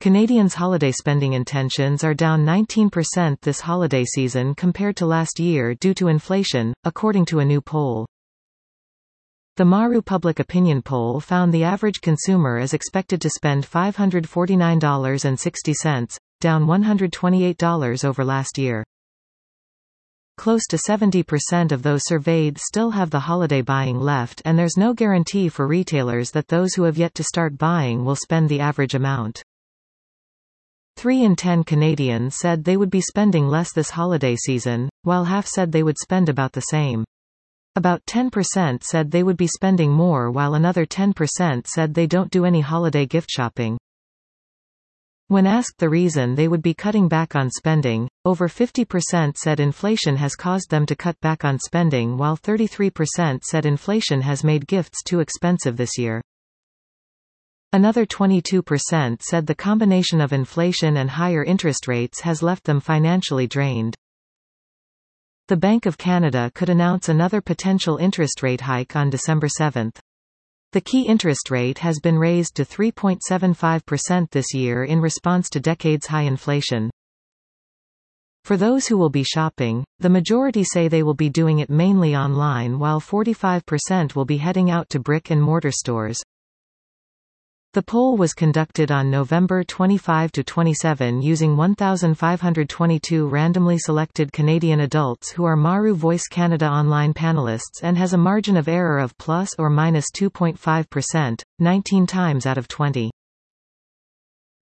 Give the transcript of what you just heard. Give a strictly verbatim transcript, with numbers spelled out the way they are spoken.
Canadians' holiday spending intentions are down nineteen percent this holiday season compared to last year due to inflation, according to a new poll. The Maru Public Opinion Poll found the average consumer is expected to spend five hundred forty-nine dollars and sixty cents, down one hundred twenty-eight dollars over last year. Close to seventy percent of those surveyed still have the holiday buying left, and there's no guarantee for retailers that those who have yet to start buying will spend the average amount. Three in ten Canadians said they would be spending less this holiday season, while half said they would spend about the same. About ten percent said they would be spending more, while another ten percent said they don't do any holiday gift shopping. When asked the reason they would be cutting back on spending, over fifty percent said inflation has caused them to cut back on spending, while thirty-three percent said inflation has made gifts too expensive this year. Another twenty-two percent said the combination of inflation and higher interest rates has left them financially drained. The Bank of Canada could announce another potential interest rate hike on December seventh. The key interest rate has been raised to three point seven five percent this year in response to decades-high inflation. For those who will be shopping, the majority say they will be doing it mainly online, while forty-five percent will be heading out to brick-and-mortar stores. The poll was conducted on November twenty-fifth to twenty-seventh using one thousand five hundred twenty-two randomly selected Canadian adults who are Maru Voice Canada online panelists, and has a margin of error of plus or minus two point five percent, nineteen times out of twenty.